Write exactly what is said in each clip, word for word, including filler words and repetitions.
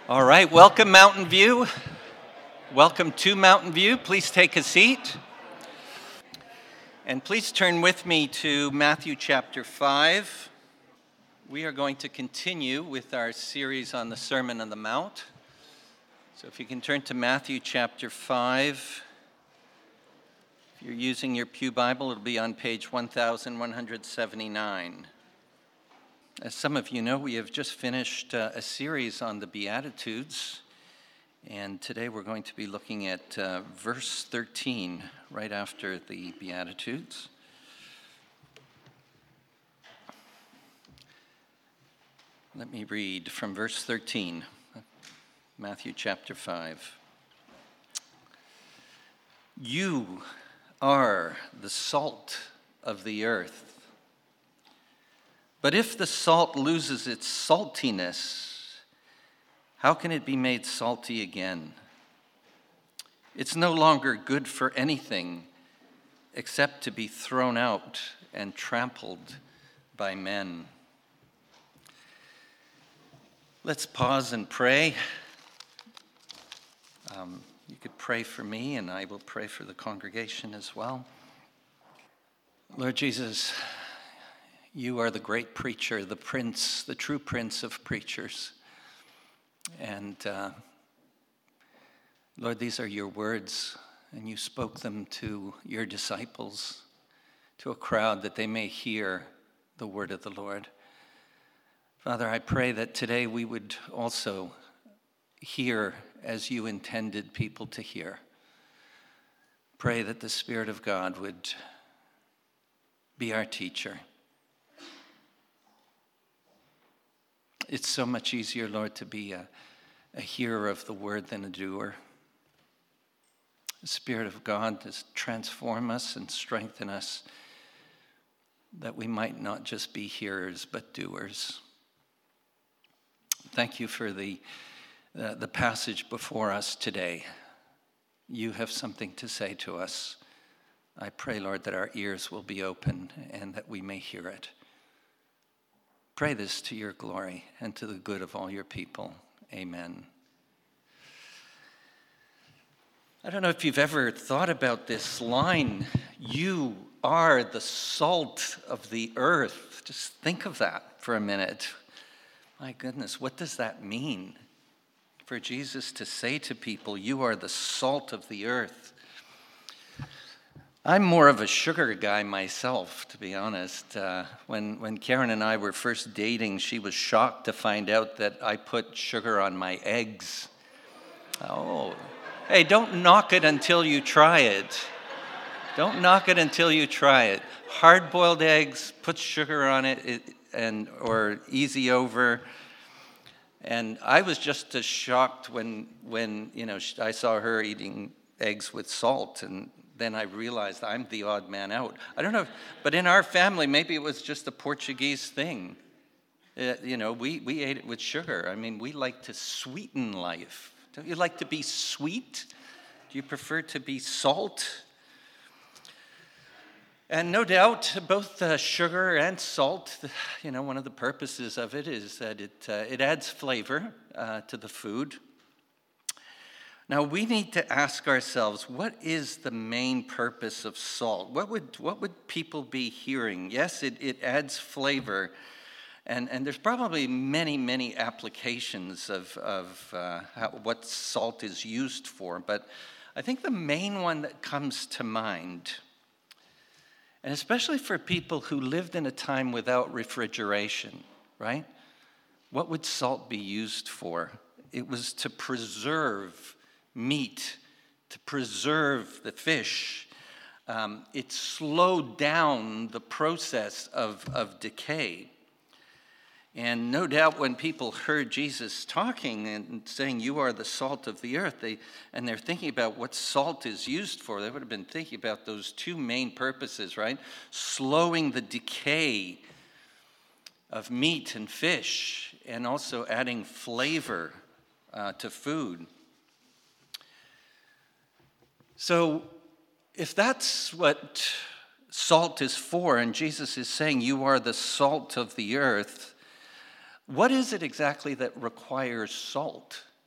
All right, welcome Mountain View. Welcome to Mountain View. Please take a seat. And please turn with me to Matthew chapter five. We are going to continue with our series on the Sermon on the Mount. So if you can turn to Matthew chapter five. If you're using your Pew Bible, it'll be on page one thousand one hundred seventy-nine. As some of you know, we have just finished uh, a series on the Beatitudes, and today we're going to be looking at uh, verse thirteen, right after the Beatitudes. Let me read from verse thirteen, Matthew chapter five. You are the salt of the earth. But if the salt loses its saltiness, how can it be made salty again? It's no longer good for anything except to be thrown out and trampled by men. Let's pause and pray. Um, you could pray for me, and I will pray for the congregation as well. Lord Jesus, you are the great preacher, the prince, the true prince of preachers. And uh, Lord, these are your words, and you spoke them to your disciples, to a crowd that they may hear the word of the Lord. Father, I pray that today we would also hear as you intended people to hear. Pray that the Spirit of God would be our teacher. It's so much easier, Lord, to be a, a hearer of the word than a doer. The Spirit of God to transform us and strengthen us, that we might not just be hearers, but doers. Thank you for the, uh, the passage before us today. You have something to say to us. I pray, Lord, that our ears will be open and that we may hear it. Pray this to your glory and to the good of all your people. Amen. I don't know if you've ever thought about this line, you are the salt of the earth. Just think of that for a minute. My goodness, what does that mean? For Jesus to say to people, you are the salt of the earth. I'm more of a sugar guy myself, to be honest. Uh, when when Karen and I were first dating, she was shocked to find out that I put sugar on my eggs. Oh, hey, don't knock it until you try it. Don't knock it until you try it. Hard-boiled eggs, put sugar on it, it and or easy over. And I was just as shocked when when you know I saw her eating eggs with salt, and then I realized I'm the odd man out. I don't know, if, but in our family, maybe it was just a Portuguese thing. Uh, you know, we, we ate it with sugar. I mean, we like to sweeten life. Don't you like to be sweet? Do you prefer to be salt? And no doubt, both uh, sugar and salt, you know, one of the purposes of it is that it, uh, it adds flavor uh, to the food. Now, we need to ask ourselves, what is the main purpose of salt? What would what would people be hearing? Yes, it, it adds flavor, and, and there's probably many, many applications of, of uh, how, what salt is used for, but I think the main one that comes to mind, and especially for people who lived in a time without refrigeration, right? What would salt be used for? It was to preserve meat, to preserve the fish. Um, it slowed down the process of, of decay. And no doubt when people heard Jesus talking and saying, you are the salt of the earth, they, and they're thinking about what salt is used for, they would have been thinking about those two main purposes, right? Slowing the decay of meat and fish, and also adding flavor uh, to food. So if that's what salt is for, and Jesus is saying you are the salt of the earth, what is it exactly that requires salt?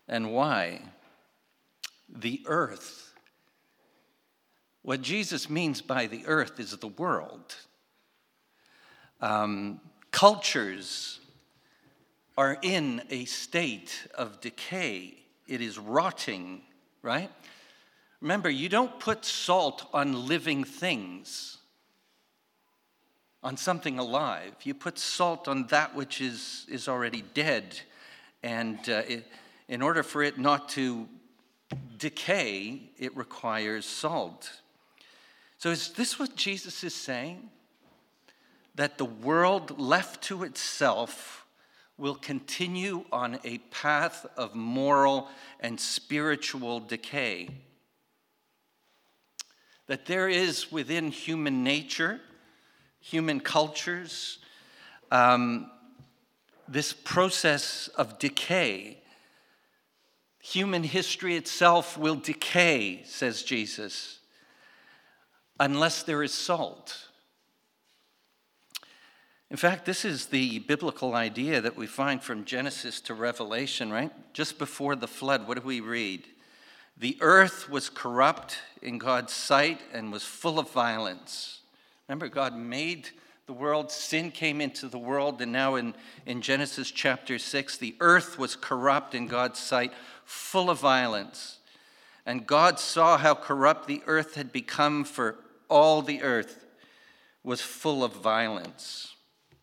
And why? The earth. What Jesus means by the earth is the world. Um, cultures are in a state of decay. It is rotting, right? Remember, you don't put salt on living things, on something alive. You put salt on that which is, is already dead. And uh, it, in order for it not to decay, it requires salt. So is this what Jesus is saying? That the world left to itself will continue on a path of moral and spiritual decay. That there is within human nature, human cultures, um, this process of decay. Human history itself will decay, says Jesus, unless there is salt. In fact, this is the biblical idea that we find from Genesis to Revelation, right? Just before the flood, what do we read? The earth was corrupt in God's sight and was full of violence. Remember, God made the world, sin came into the world, and now in, in Genesis chapter six, the earth was corrupt in God's sight, full of violence. And God saw how corrupt the earth had become, for all the earth was full of violence.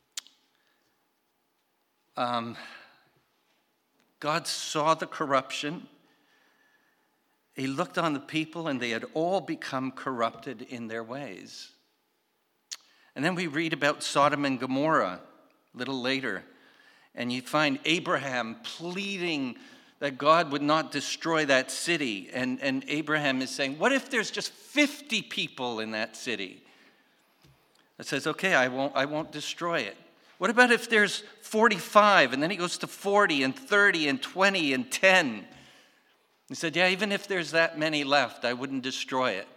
Um, God saw the corruption. He looked on the people, and they had all become corrupted in their ways. And then we read about Sodom and Gomorrah a little later, and you find Abraham pleading that God would not destroy that city. And, and Abraham is saying, what if there's just fifty people in that city? It says, okay, I won't, I won't destroy it. What about if there's forty-five? And then he goes to forty and thirty and twenty and ten. He said, yeah, even if there's that many left, I wouldn't destroy it.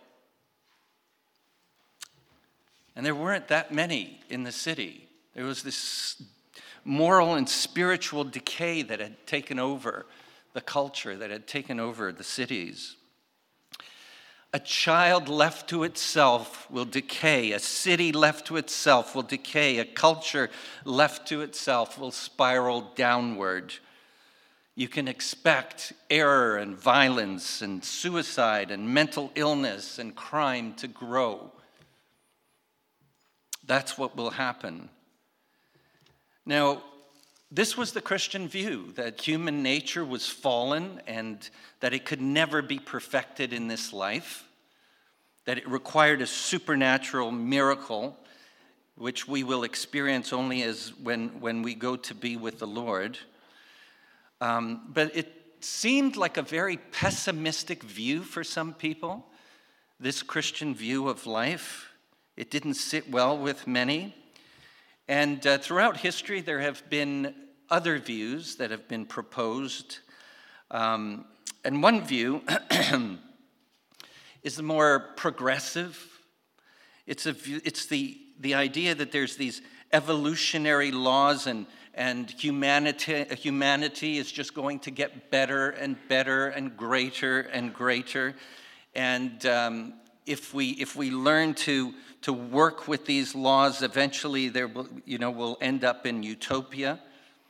And there weren't that many in the city. There was this moral and spiritual decay that had taken over the culture, that had taken over the cities. A child left to itself will decay. A city left to itself will decay. A culture left to itself will spiral downward. You can expect error and violence and suicide and mental illness and crime to grow. That's what will happen. Now, this was the Christian view, that human nature was fallen and that it could never be perfected in this life, that it required a supernatural miracle, which we will experience only as when, when we go to be with the Lord. Um, but it seemed like a very pessimistic view for some people, this Christian view of life. It didn't sit well with many. And uh, throughout history, there have been other views that have been proposed. Um, and one view is the more progressive. It's, a view, it's the, the idea that there's these evolutionary laws and, and humanity, humanity is just going to get better and better and greater and greater. And um, if we if we learn to to work with these laws, eventually there will, you know, we'll end up in utopia.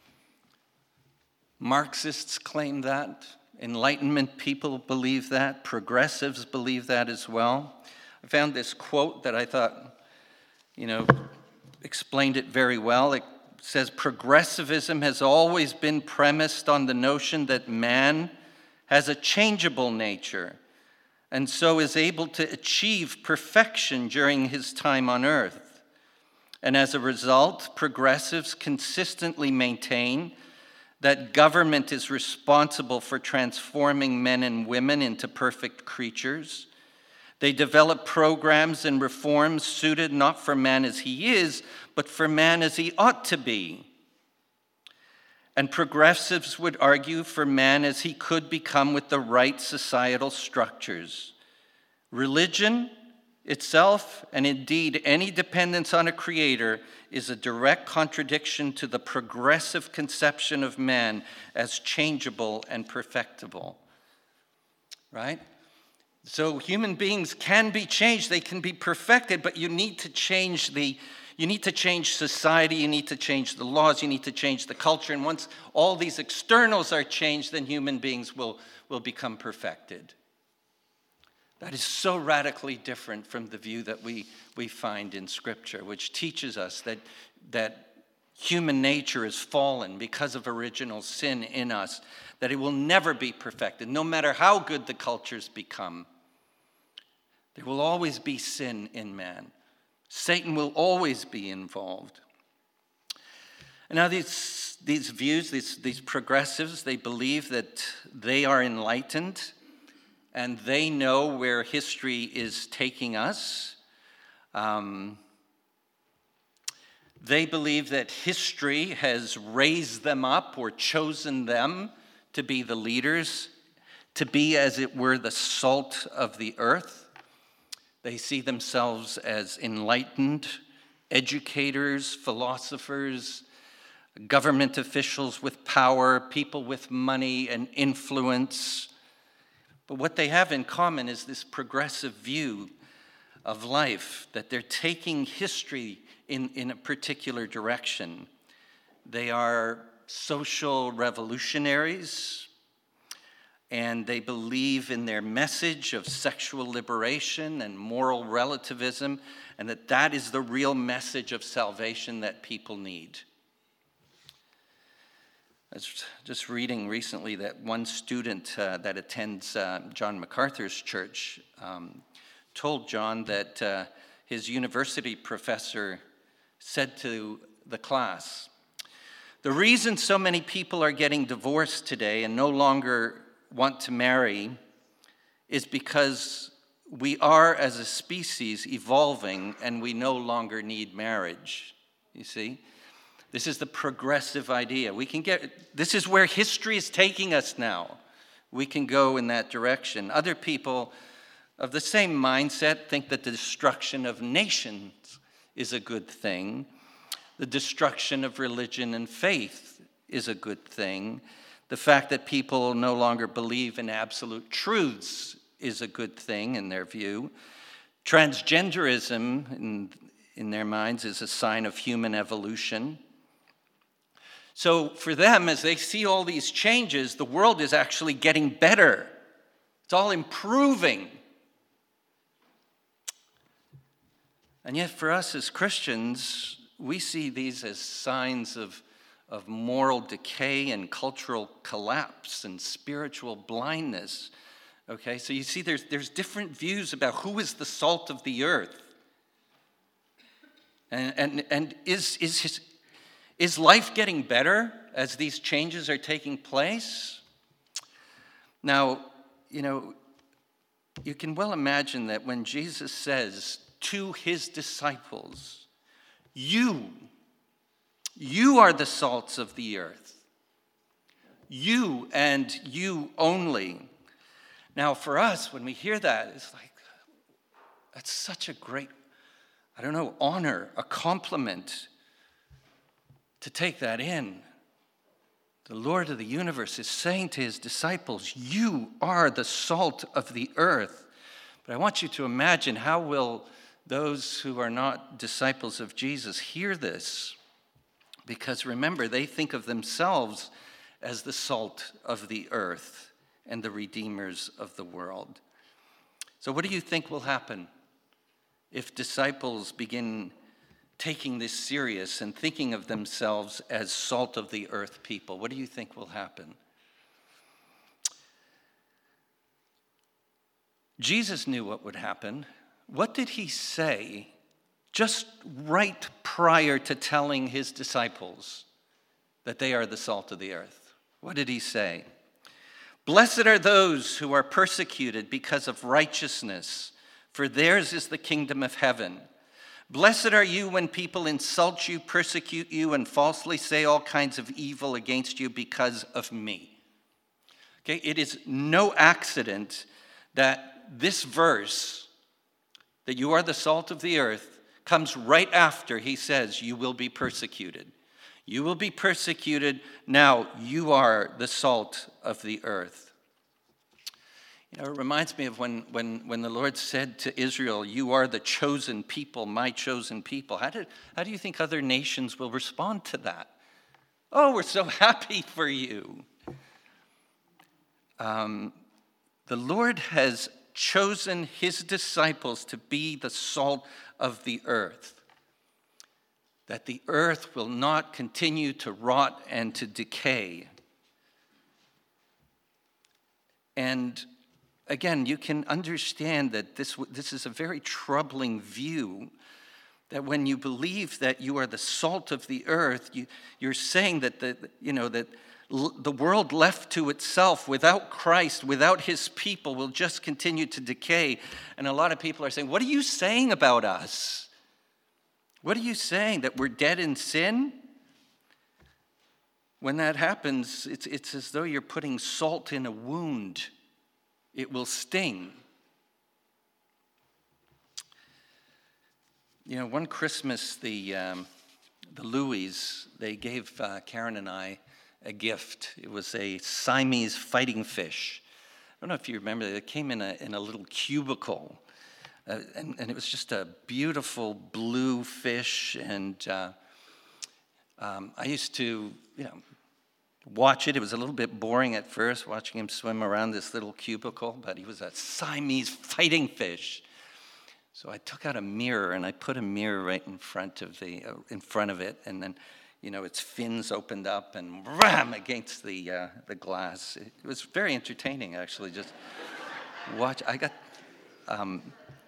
Marxists claim that. Enlightenment people believe that. Progressives believe that as well. I found this quote that I thought, you know, explained it very well. It says, progressivism has always been premised on the notion that man has a changeable nature and so is able to achieve perfection during his time on earth. And as a result, progressives consistently maintain that government is responsible for transforming men and women into perfect creatures. They develop programs and reforms suited not for man as he is, but for man as he ought to be. And progressives would argue for man as he could become with the right societal structures. Religion itself, and indeed any dependence on a creator, is a direct contradiction to the progressive conception of man as changeable and perfectible. Right? So human beings can be changed, they can be perfected, but you need to change the you need to change society, you need to change the laws, you need to change the culture, and once all these externals are changed, then human beings will, will become perfected. That is so radically different from the view that we, we find in Scripture, which teaches us that, that human nature is fallen because of original sin in us, that it will never be perfected, no matter how good the cultures become. There will always be sin in man. Satan will always be involved. And now these, these views, these, these progressives, they believe that they are enlightened and they know where history is taking us. Um, they believe that history has raised them up or chosen them to be the leaders, to be, as it were, the salt of the earth. They see themselves as enlightened educators, philosophers, government officials with power, people with money and influence. But what they have in common is this progressive view of life, that they're taking history in, in a particular direction. They are social revolutionaries, and they believe in their message of sexual liberation and moral relativism, and that that is the real message of salvation that people need. I was just reading recently that one student uh, that attends uh, John MacArthur's church um, told John that uh, his university professor said to the class, "The reason so many people are getting divorced today and no longer want to marry is because we are, as a species, evolving and we no longer need marriage." You see? This is the progressive idea. We can get, this is where history is taking us now. We can go in that direction. Other people of the same mindset think that the destruction of nations is a good thing. The destruction of religion and faith is a good thing. The fact that people no longer believe in absolute truths is a good thing in their view. Transgenderism, in, in their minds, is a sign of human evolution. So for them, as they see all these changes, the world is actually getting better. It's all improving. And yet for us as Christians, we see these as signs of of moral decay and cultural collapse and spiritual blindness. Okay, so you see there's, there's different views about who is the salt of the earth. And, and, and is, is, his, is life getting better as these changes are taking place? Now, you know, you can well imagine that when Jesus says to his disciples, you You are the salts of the earth. You and you only. Now, for us, when we hear that, it's like, that's such a great, I don't know, honor, a compliment to take that in. The Lord of the universe is saying to his disciples, you are the salt of the earth. But I want you to imagine, how will those who are not disciples of Jesus hear this? Because remember, they think of themselves as the salt of the earth and the redeemers of the world. So what do you think will happen if disciples begin taking this serious and thinking of themselves as salt of the earth people? What do you think will happen? Jesus knew what would happen. What did he say just right prior to telling his disciples that they are the salt of the earth? What did he say? Blessed are those who are persecuted because of righteousness, for theirs is the kingdom of heaven. Blessed are you when people insult you, persecute you, and falsely say all kinds of evil against you because of me. Okay, it is no accident that this verse, that you are the salt of the earth, comes right after he says you will be persecuted. You will be persecuted. Now you are the salt of the earth. You know, it reminds me of when, when, when the Lord said to Israel, you are the chosen people, my chosen people. How, did, how do you think other nations will respond to that? Oh, we're so happy for you. Um, the Lord has chosen his disciples to be the salt of the earth, that the earth will not continue to rot and to decay. And again, you can understand that this, this is a very troubling view, that when you believe that you are the salt of the earth, you, you're saying that the, you know, that the world left to itself without Christ, without his people, will just continue to decay. And a lot of people are saying, what are you saying about us? What are you saying, that we're dead in sin? When that happens, it's, it's as though you're putting salt in a wound. It will sting. You know, one Christmas, the, um, the Louis, they gave uh, Karen and I a gift. It was a Siamese fighting fish. I don't know if you remember, it came in a, in a little cubicle. Uh, and, and it was just a beautiful blue fish. And uh, um, I used to, you know, watch it. It was a little bit boring at first, watching him swim around this little cubicle, but he was a Siamese fighting fish. So I took out a mirror and I put a mirror right in front of the uh, in front of it, and then, you know, its fins opened up and ram against the uh, the glass. It, it was very entertaining, actually. Just watch. I got. Um,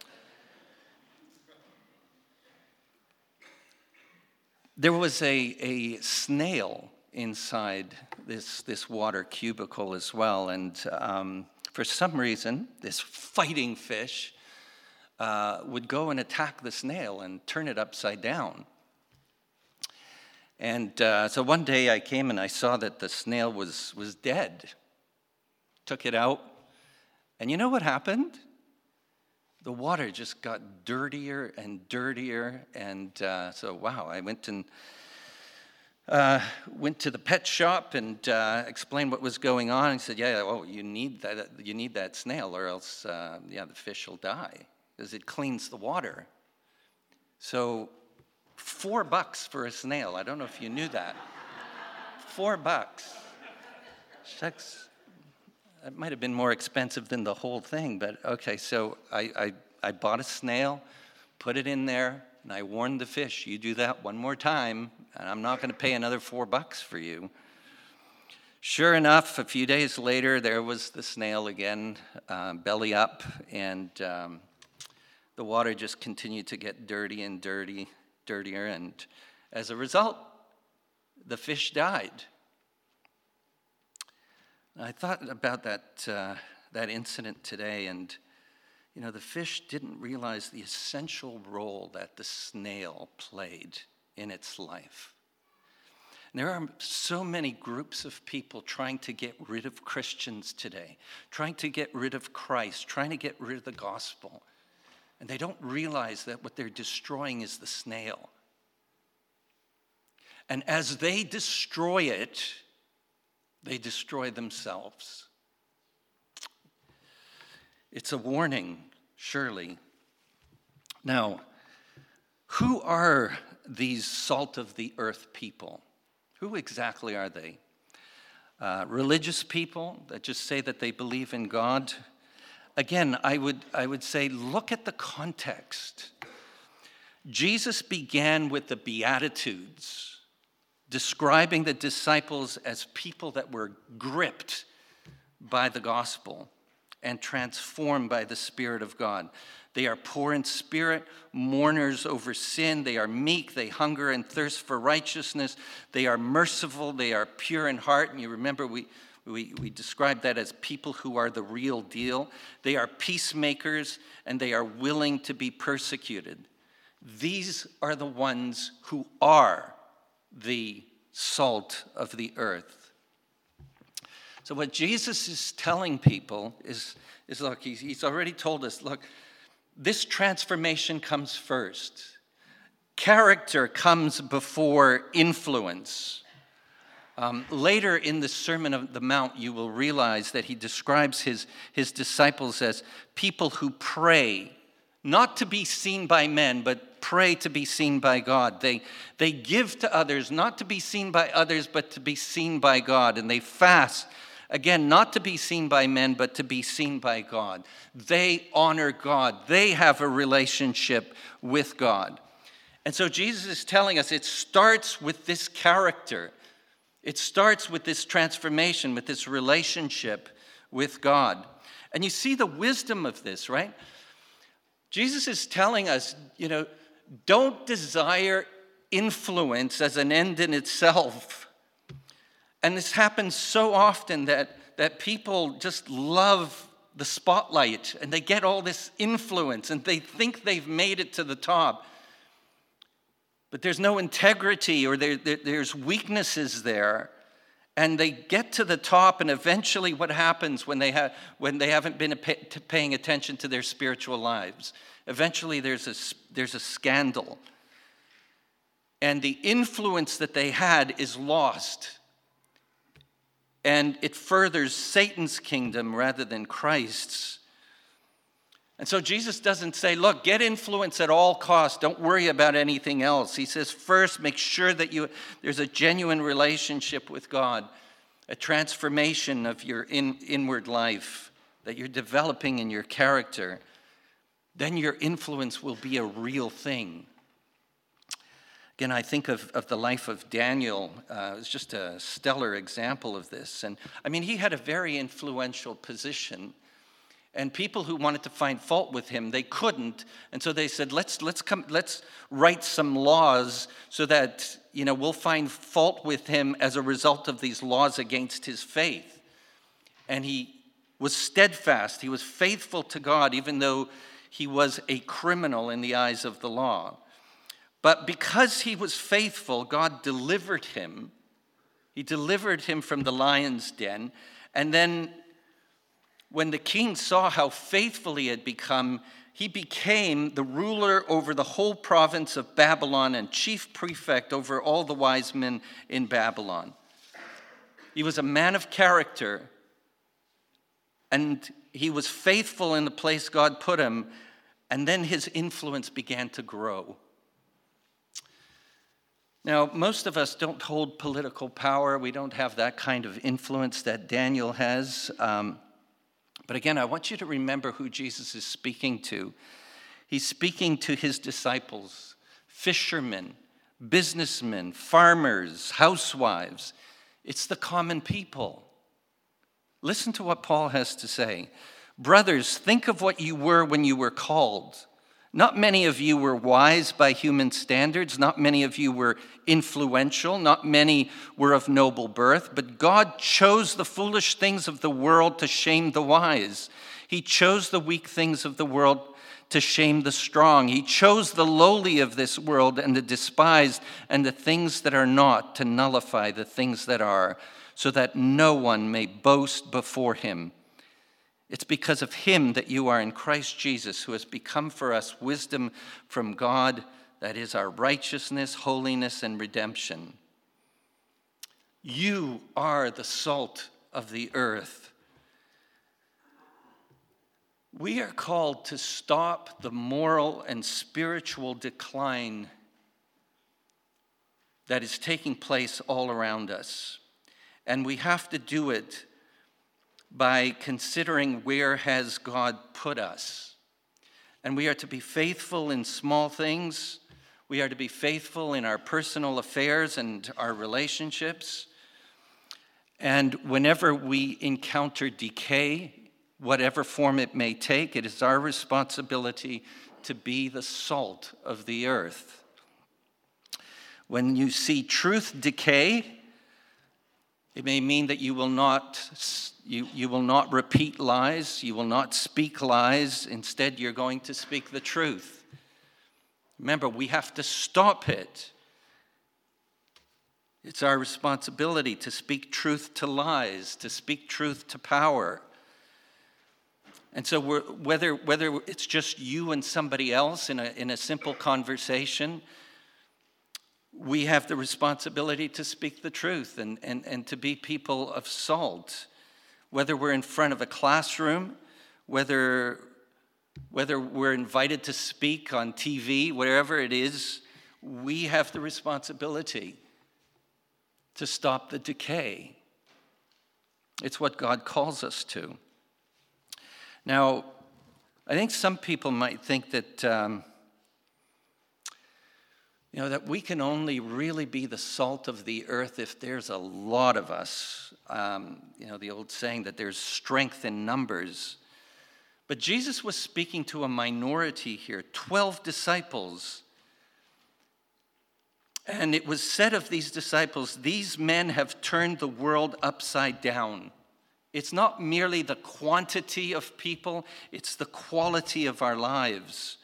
there was a a snail inside this this water cubicle as well, and um, for some reason, this fighting fish uh, would go and attack the snail and turn it upside down. And uh, so one day I came and I saw that the snail was was dead. Took it out, and you know what happened? The water just got dirtier and dirtier, and uh, so wow, I went and Uh, went to the pet shop and uh, explained what was going on. He said, "Yeah, oh, you need that. You need that snail, or else, uh, yeah, the fish will die because it cleans the water." So, four bucks for a snail. I don't know if you knew that. Four bucks. Shucks. It might have been more expensive than the whole thing, but okay. So I, I, I bought a snail, put it in there. And I warned the fish, you do that one more time, and I'm not going to pay another four bucks for you. Sure enough, a few days later, there was the snail again, uh, belly up, and um, the water just continued to get dirty and dirty, dirtier, and as a result, the fish died. I thought about that uh, that incident today, and you know, the fish didn't realize the essential role that the snail played in its life. And there are so many groups of people trying to get rid of Christians today, trying to get rid of Christ, trying to get rid of the gospel. And they don't realize that what they're destroying is the snail. And as they destroy it, they destroy themselves. It's a warning, surely. Now, who are these salt of the earth people? Who exactly are they? Uh, religious people that just say that they believe in God? Again, I would, I would say, look at the context. Jesus began with the Beatitudes, describing the disciples as people that were gripped by the gospel and transformed by the Spirit of God. They are poor in spirit, mourners over sin. They are meek. They hunger and thirst for righteousness. They are merciful. They are pure in heart. And you remember we, we, we described that as people who are the real deal. They are peacemakers, and they are willing to be persecuted. These are the ones who are the salt of the earth. So what Jesus is telling people is, is look, he's, he's already told us, look, this transformation comes first. Character comes before influence. Um, later in the Sermon on the Mount, you will realize that he describes his, his disciples as people who pray, not to be seen by men, but pray to be seen by God. They, they give to others, not to be seen by others, but to be seen by God. And they fast, again, not to be seen by men, but to be seen by God. They honor God. They have a relationship with God. And so Jesus is telling us it starts with this character. It starts with this transformation, with this relationship with God. And you see the wisdom of this, right? Jesus is telling us, you know, don't desire influence as an end in itself. And this happens so often that, that people just love the spotlight and they get all this influence and they think they've made it to the top. But there's no integrity, or there, there, there's weaknesses there. And they get to the top, and eventually what happens when they, have, when they haven't been pay, paying attention to their spiritual lives? Eventually there's a, there's a scandal. And the influence that they had is lost. And it furthers Satan's kingdom rather than Christ's. And so Jesus doesn't say, look, get influence at all costs. Don't worry about anything else. He says, first, make sure that you there's a genuine relationship with God, a transformation of your in, inward life that you're developing in your character. Then your influence will be a real thing. Again, I think of, of the life of Daniel. Uh, it's just a stellar example of this. And I mean, he had a very influential position. And people who wanted to find fault with him, they couldn't. And so they said, let's let's come let's write some laws so that, you know, we'll find fault with him as a result of these laws against his faith. And he was steadfast. He was faithful to God, even though he was a criminal in the eyes of the law. But because he was faithful, God delivered him. He delivered him from the lion's den. And then when the king saw how faithful he had become, he became the ruler over the whole province of Babylon and chief prefect over all the wise men in Babylon. He was a man of character, and he was faithful in the place God put him, and then his influence began to grow. Now, most of us don't hold political power. We don't have that kind of influence that Daniel has. Um, But again, I want you to remember who Jesus is speaking to. He's speaking to his disciples, fishermen, businessmen, farmers, housewives. It's the common people. Listen to what Paul has to say. Brothers, think of what you were when you were called. Not many of you were wise by human standards. Not many of you were influential. Not many were of noble birth. But God chose the foolish things of the world to shame the wise. He chose the weak things of the world to shame the strong. He chose the lowly of this world and the despised and the things that are not to nullify the things that are, so that no one may boast before him. It's because of him that you are in Christ Jesus, who has become for us wisdom from God, that is our righteousness, holiness, and redemption. You are the salt of the earth. We are called to stop the moral and spiritual decline that is taking place all around us. And we have to do it by considering where has God put us. And we are to be faithful in small things. We are to be faithful in our personal affairs and our relationships. And whenever we encounter decay, whatever form it may take, it is our responsibility to be the salt of the earth. When you see truth decay, it may mean that you will not you, you will not repeat lies, you will not speak lies. Instead, you're going to speak the truth. Remember, we have to stop it. It's our responsibility to speak truth to lies, to speak truth to power. And so we're, whether whether it's just you and somebody else in a in a simple conversation, we have the responsibility to speak the truth and, and, and to be people of salt. Whether we're in front of a classroom, whether whether we're invited to speak on T V, wherever it is, we have the responsibility to stop the decay. It's what God calls us to. Now, I think some people might think that, um, you know, that we can only really be the salt of the earth if there's a lot of us. Um, you know, the old saying that there's strength in numbers. But Jesus was speaking to a minority here, twelve disciples. And it was said of these disciples, these men have turned the world upside down. It's not merely the quantity of people, it's the quality of our lives.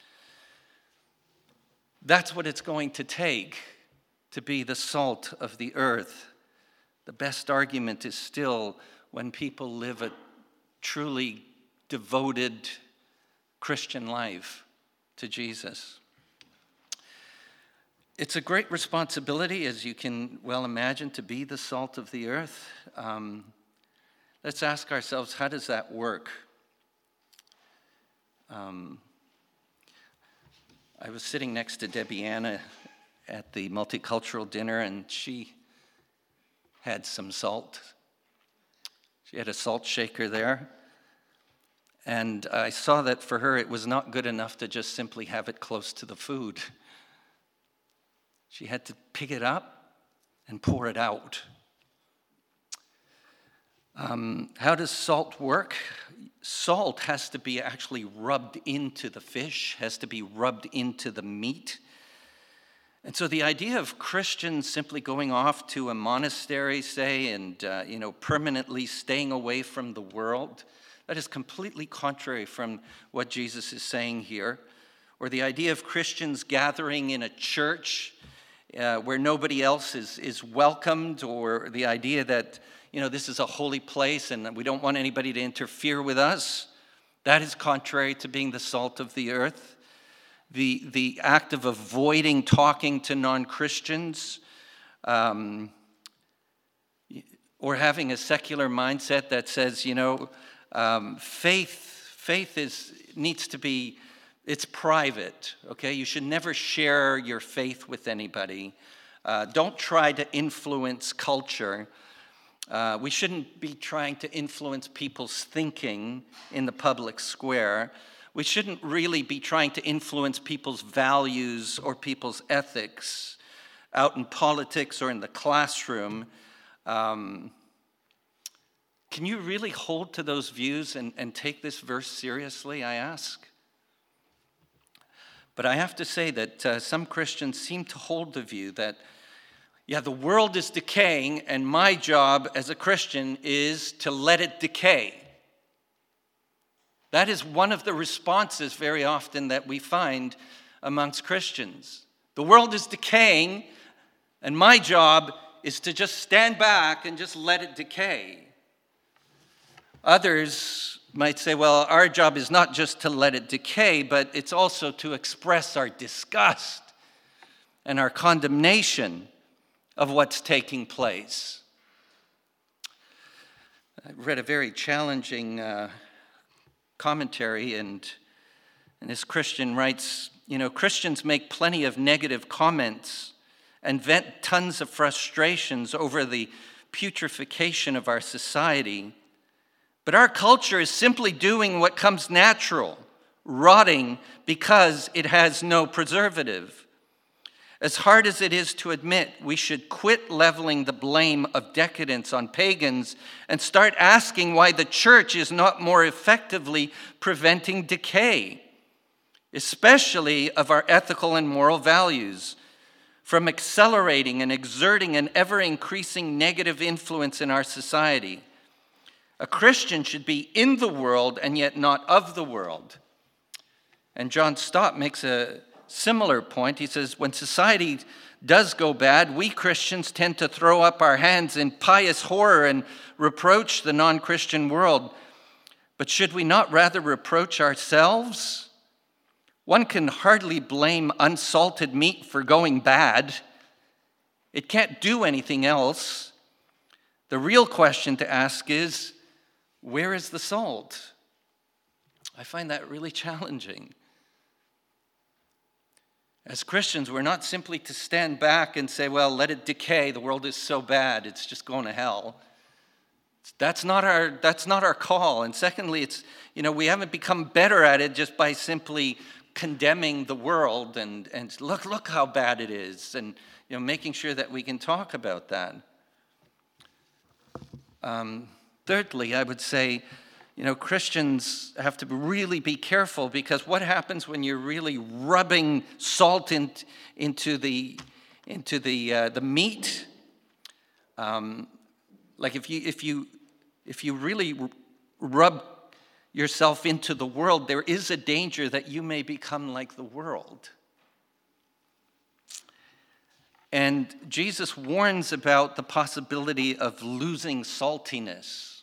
That's what it's going to take to be the salt of the earth. The best argument is still when people live a truly devoted Christian life to Jesus. It's a great responsibility, as you can well imagine, to be the salt of the earth. Um, let's ask ourselves, how does that work? Um, I was sitting next to Debbie Anna at the multicultural dinner, and she had some salt. She had a salt shaker there. And I saw that for her, it was not good enough to just simply have it close to the food. She had to pick it up and pour it out. Um, how does salt work? Salt has to be actually rubbed into the fish, has to be rubbed into the meat. And so the idea of Christians simply going off to a monastery, say, and uh, you know, permanently staying away from the world, that is completely contrary from what Jesus is saying here. Or the idea of Christians gathering in a church uh, where nobody else is, is welcomed, or the idea that, you know, this is a holy place and we don't want anybody to interfere with us. That is contrary to being the salt of the earth. The, the act of avoiding talking to non-Christians, um, or having a secular mindset that says, you know, um, faith, faith is needs to be, it's private, okay? You should never share your faith with anybody. Uh, don't try to influence culture. Uh, we shouldn't be trying to influence people's thinking in the public square. We shouldn't really be trying to influence people's values or people's ethics out in politics or in the classroom. Um, can you really hold to those views and, and take this verse seriously, I ask? But I have to say that uh, some Christians seem to hold the view that, yeah, the world is decaying, and my job as a Christian is to let it decay. That is one of the responses very often that we find amongst Christians. The world is decaying, and my job is to just stand back and just let it decay. Others might say, well, our job is not just to let it decay, but it's also to express our disgust and our condemnation of what's taking place. I read a very challenging uh, commentary, and, and this Christian writes, you know, Christians make plenty of negative comments and vent tons of frustrations over the putrefaction of our society. But our culture is simply doing what comes natural, rotting because it has no preservative. As hard as it is to admit, we should quit leveling the blame of decadence on pagans and start asking why the church is not more effectively preventing decay, especially of our ethical and moral values, from accelerating and exerting an ever-increasing negative influence in our society. A Christian should be in the world and yet not of the world. And John Stott makes a similar point. He says, when society does go bad, we Christians tend to throw up our hands in pious horror and reproach the non-Christian world. But should we not rather reproach ourselves? One can hardly blame unsalted meat for going bad. It can't do anything else. The real question to ask is, where is the salt? I find that really challenging. As Christians, we're not simply to stand back and say, well, let it decay. The world is so bad, it's just going to hell. That's not our, that's not our call. And secondly, it's, you know, we haven't become better at it just by simply condemning the world and, and look, look how bad it is, and, you know, making sure that we can talk about that. Um, thirdly, I would say, you know, Christians have to really be careful, because what happens when you're really rubbing salt in, into the into the uh, the meat? Um, like if you if you if you really rub yourself into the world, there is a danger that you may become like the world. And Jesus warns about the possibility of losing saltiness.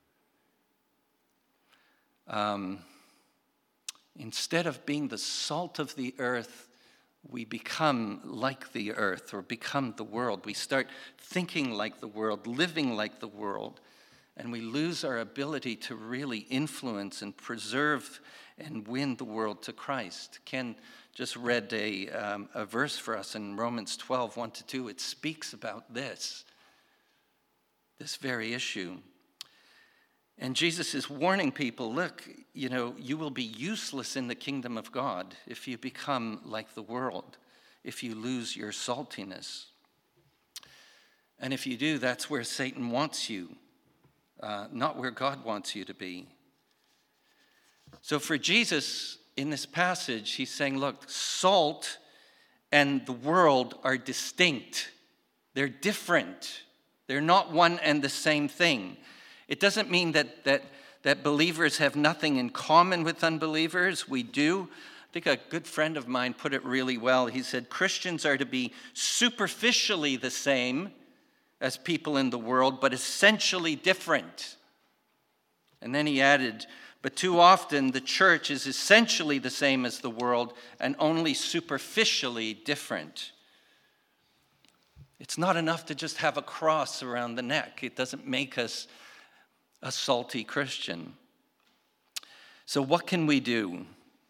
Um, instead of being the salt of the earth, we become like the earth, or become the world. We start thinking like the world, living like the world, and we lose our ability to really influence and preserve and win the world to Christ. Ken just read a, um, a verse for us in Romans twelve, one to two. It speaks about this, this very issue. And Jesus is warning people, look, you know, you will be useless in the kingdom of God if you become like the world, if you lose your saltiness. And if you do, that's where Satan wants you, uh, not where God wants you to be. So for Jesus, in this passage, he's saying, look, salt and the world are distinct. They're different. They're not one and the same thing. It doesn't mean that, that, that believers have nothing in common with unbelievers. We do. I think a good friend of mine put it really well. He said, Christians are to be superficially the same as people in the world, but essentially different. And then he added, but too often the church is essentially the same as the world and only superficially different. It's not enough to just have a cross around the neck. It doesn't make us a salty Christian. So what can we do?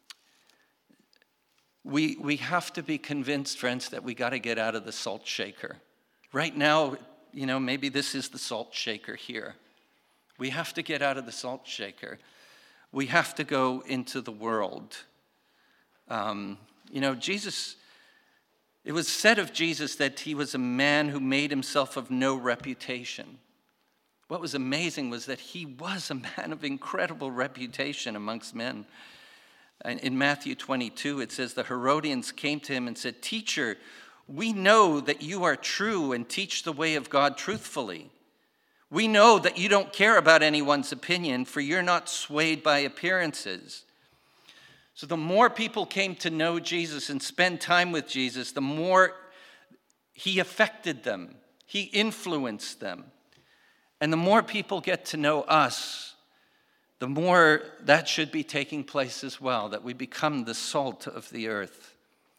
We, we have to be convinced, friends, that we got to get out of the salt shaker. Right now, you know, maybe this is the salt shaker here. We have to get out of the salt shaker. We have to go into the world. Um, you know, Jesus, it was said of Jesus that he was a man who made himself of no reputation. What was amazing was that he was a man of incredible reputation amongst men. In Matthew twenty-two, it says, the Herodians came to him and said, Teacher, we know that you are true and teach the way of God truthfully. We know that you don't care about anyone's opinion, for you're not swayed by appearances. So the more people came to know Jesus and spend time with Jesus, the more he affected them. He influenced them. And the more people get to know us, the more that should be taking place as well, that we become the salt of the earth.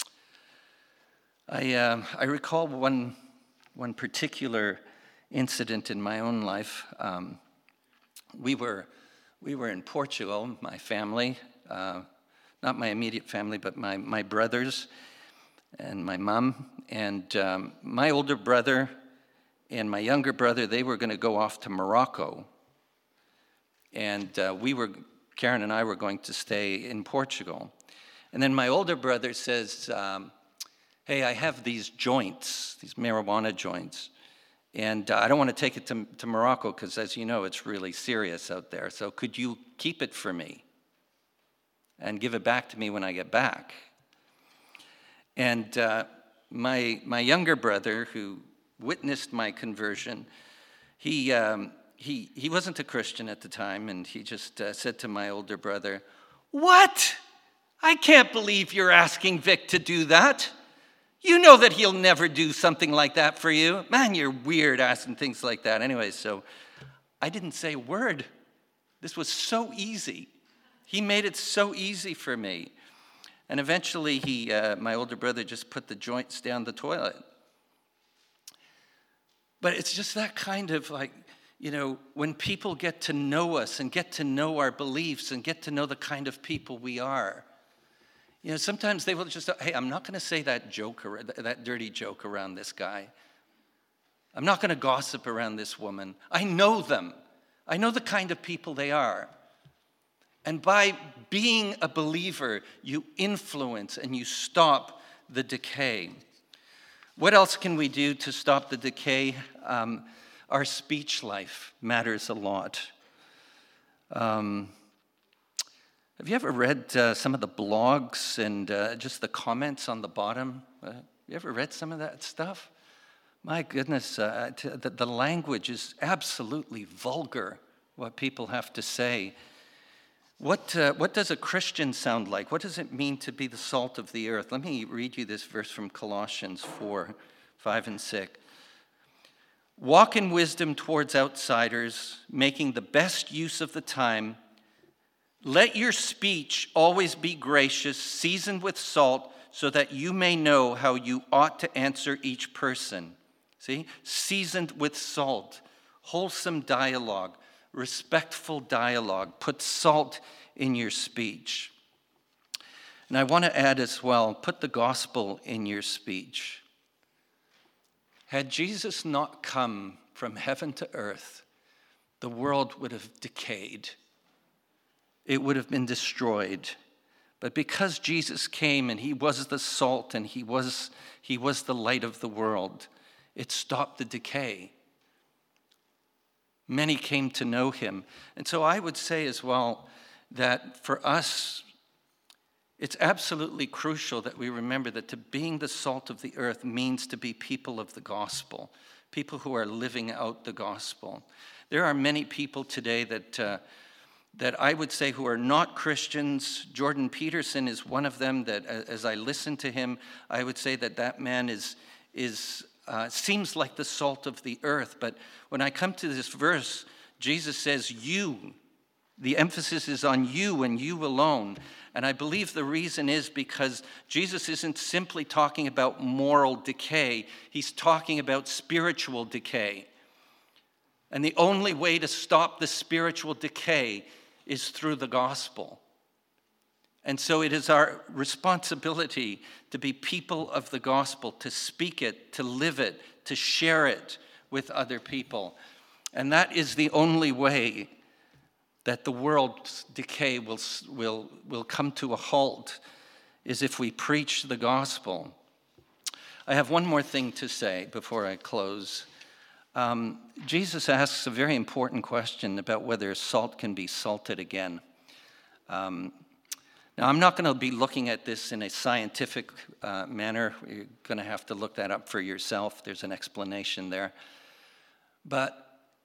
I uh, I recall one one particular incident in my own life. Um, we were we were in Portugal, my family, uh, not my immediate family, but my my brothers and my mom, and um, my older brother and my younger brother, they were going to go off to Morocco. And uh, we were, Karen and I were going to stay in Portugal. And then my older brother says, um, hey, I have these joints, these marijuana joints. And uh, I don't want to take it to, to Morocco because, as you know, it's really serious out there. So could you keep it for me and give it back to me when I get back? And uh, my my younger brother, who witnessed my conversion, he um, he he wasn't a Christian at the time, and he just uh, said to my older brother, "What? I can't believe you're asking Vic to do that. You know that he'll never do something like that for you. Man, you're weird asking things like that." Anyway, so I didn't say a word. This was so easy. He made it so easy for me. And eventually, he, uh, my older brother just put the joints down the toilet. But it's just that kind of like, you know, when people get to know us and get to know our beliefs and get to know the kind of people we are, you know, sometimes they will just, hey, I'm not going to say that joke, or that dirty joke around this guy. I'm not going to gossip around this woman. I know them. I know the kind of people they are. And by being a believer, you influence and you stop the decay. What else can we do to stop the decay? Um, our speech life matters a lot. Um, have you ever read uh, some of the blogs and uh, just the comments on the bottom? Uh, you ever read some of that stuff? My goodness, uh, t- the, the language is absolutely vulgar, what people have to say. What, uh, what does a Christian sound like? What does it mean to be the salt of the earth? Let me read you this verse from Colossians four, five and six. Walk in wisdom towards outsiders, making the best use of the time. Let your speech always be gracious, seasoned with salt, so that you may know how you ought to answer each person. See? Seasoned with salt, wholesome dialogue, respectful dialogue. Put salt in your speech. And I want to add as well, put the gospel in your speech. Had Jesus not come from heaven to earth, the world would have decayed. It would have been destroyed. But because Jesus came and he was the salt and he was, he was the light of the world, it stopped the decay. Many came to know him. And so I would say as well that for us, it's absolutely crucial that we remember that to being the salt of the earth means to be people of the gospel, people who are living out the gospel. There are many people today that uh, that I would say who are not Christians. Jordan Peterson is one of them that, as I listen to him, I would say that that man is is uh, seems like the salt of the earth. But when I come to this verse, Jesus says, you. The emphasis is on you and you alone. And I believe the reason is because Jesus isn't simply talking about moral decay. He's talking about spiritual decay. And the only way to stop the spiritual decay is through the gospel. And so it is our responsibility to be people of the gospel, to speak it, to live it, to share it with other people. And that is the only way that the world's decay will, will, will come to a halt, is if we preach the gospel. I have one more thing to say before I close. Um, Jesus asks a very important question about whether salt can be salted again. Um, now, I'm not going to be looking at this in a scientific uh, manner. You're going to have to look that up for yourself. There's an explanation there. But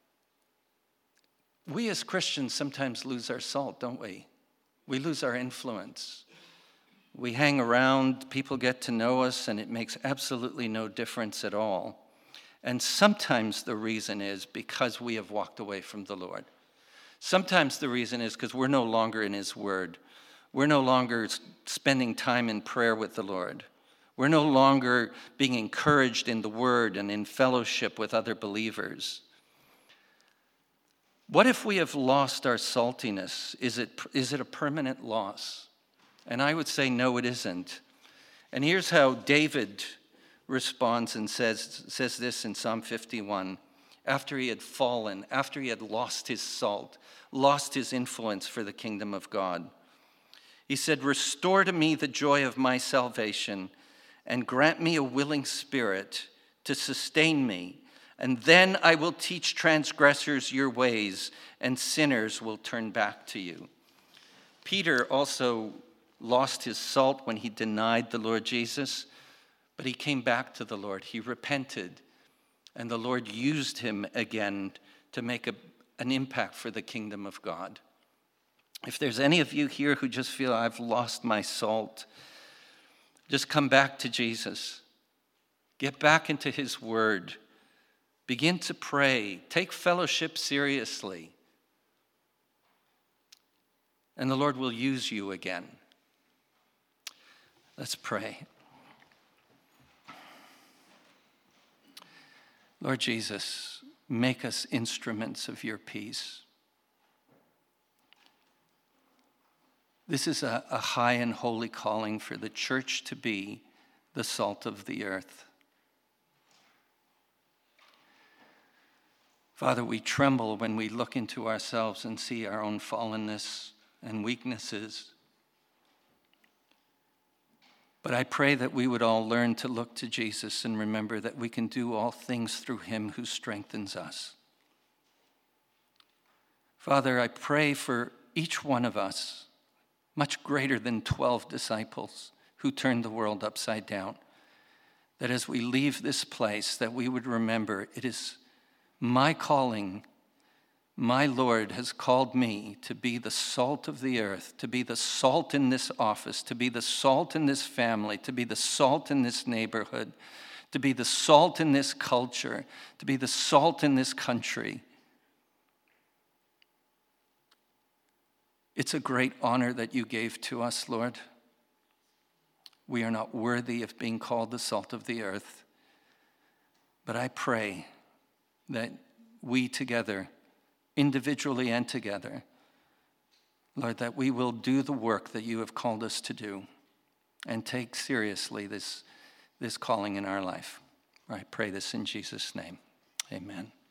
we as Christians sometimes lose our salt, don't we? We lose our influence. We hang around, people get to know us, and it makes absolutely no difference at all. And sometimes the reason is because we have walked away from the Lord. Sometimes the reason is because we're no longer in his word. We're no longer spending time in prayer with the Lord. We're no longer being encouraged in the word and in fellowship with other believers. What if we have lost our saltiness? Is it, is it a permanent loss? And I would say no, it isn't. And here's how David responds and says, says this in Psalm fifty-one. After he had fallen, after he had lost his salt, lost his influence for the kingdom of God. He said, restore to me the joy of my salvation and grant me a willing spirit to sustain me. And then I will teach transgressors your ways, and sinners will turn back to you. Peter also lost his salt when he denied the Lord Jesus, but he came back to the Lord. He repented, and the Lord used him again to make a, an impact for the kingdom of God. If there's any of you here who just feel I've lost my salt, just come back to Jesus. Get back into his word. Begin to pray. Take fellowship seriously. and the Lord will use you again. Let's pray. Lord Jesus, make us instruments of your peace. This is a, a high and holy calling for the church to be the salt of the earth. Father, we tremble when we look into ourselves and see our own fallenness and weaknesses. But I pray that we would all learn to look to Jesus and remember that we can do all things through him who strengthens us. Father, I pray for each one of us, much greater than twelve disciples who turned the world upside down, that as we leave this place, that we would remember it is my calling. My Lord has called me to be the salt of the earth, to be the salt in this office, to be the salt in this family, to be the salt in this neighborhood, to be the salt in this culture, to be the salt in this country. It's a great honor that you gave to us, Lord. We are not worthy of being called the salt of the earth, but I pray that we together, individually and together, Lord, that we will do the work that you have called us to do and take seriously this, this calling in our life. I pray this in Jesus' name. Amen.